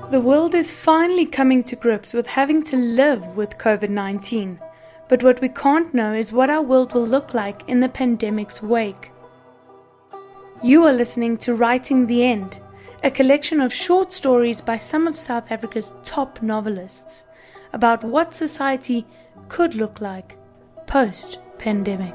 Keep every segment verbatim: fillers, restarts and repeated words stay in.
The world is finally coming to grips with having to live with COVID nineteen, but what we can't know is what our world will look like in the pandemic's wake. You are listening to Writing the End, a collection of short stories by some of South Africa's top novelists about what society could look like post-pandemic.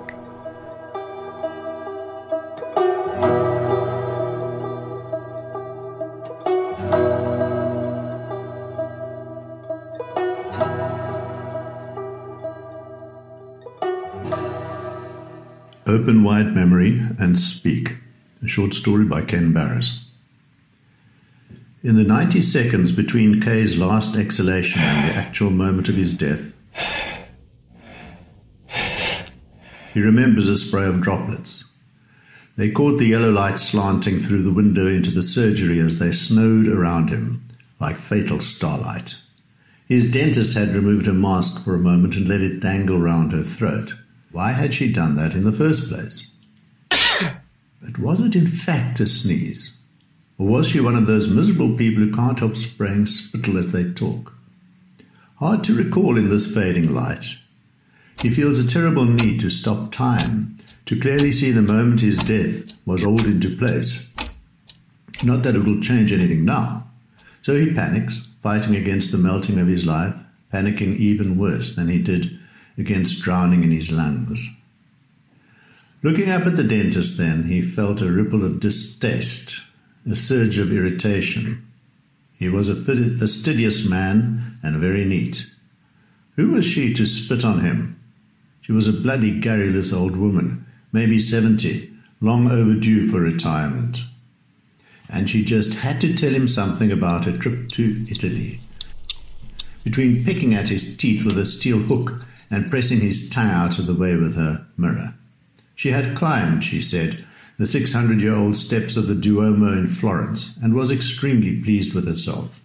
Open Wide Memory and Speak, a short story by Ken Barris. In the ninety seconds between Kay's last exhalation and the actual moment of his death, he remembers a spray of droplets. They caught the yellow light slanting through the window into the surgery as they snowed around him, like fatal starlight. His dentist had removed her mask for a moment and let it dangle round her throat. Why had she done that in the first place? But was it in fact a sneeze? Or was she one of those miserable people who can't help spraying spittle as they talk? Hard to recall in this fading light. He feels a terrible need to stop time, to clearly see the moment his death was rolled into place. Not that it will change anything now. So he panics, fighting against the melting of his life, panicking even worse than he did against drowning in his lungs. Looking up at the dentist then, he felt a ripple of distaste, a surge of irritation. He was a fastidious man and very neat. Who was she to spit on him? She was a bloody garrulous old woman, maybe seventy, long overdue for retirement. And she just had to tell him something about a trip to Italy. Between picking at his teeth with a steel hook and pressing his tongue out of the way with her mirror. She had climbed, she said, the six hundred year old steps of the Duomo in Florence and was extremely pleased with herself.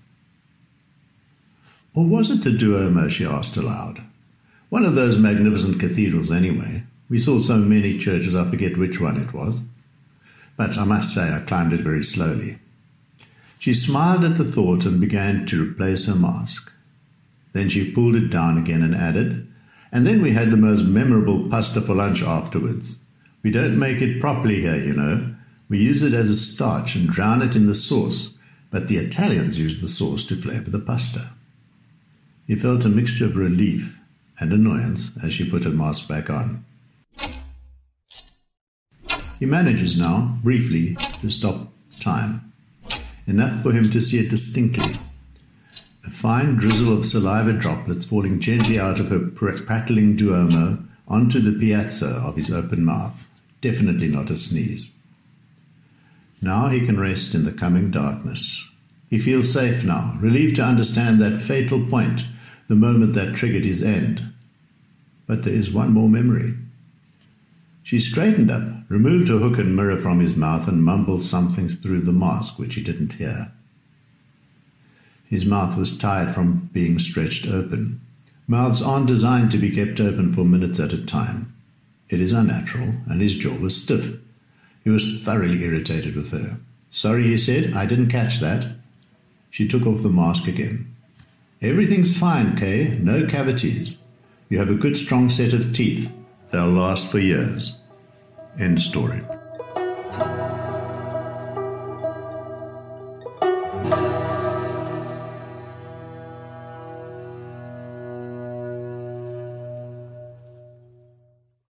Or was it the Duomo, she asked aloud? One of those magnificent cathedrals anyway. We saw so many churches I forget which one it was. But I must say I climbed it very slowly. She smiled at the thought and began to replace her mask. Then she pulled it down again and added, and then we had the most memorable pasta for lunch afterwards. We don't make it properly here, you know. We use it as a starch and drown it in the sauce, but the Italians use the sauce to flavour the pasta. He felt a mixture of relief and annoyance as she put her mask back on. He manages now, briefly, to stop time. Enough for him to see it distinctly. A fine drizzle of saliva droplets falling gently out of her prattling Duomo onto the piazza of his open mouth. Definitely not a sneeze. Now he can rest in the coming darkness. He feels safe now, relieved to understand that fatal point, the moment that triggered his end. But there is one more memory. She straightened up, removed her hook and mirror from his mouth and mumbled something through the mask which he didn't hear. His mouth was tired from being stretched open. Mouths aren't designed to be kept open for minutes at a time. It is unnatural, and his jaw was stiff. He was thoroughly irritated with her. Sorry, he said, I didn't catch that. She took off the mask again. Everything's fine, Kay, no cavities. You have a good strong set of teeth. They'll last for years. End story.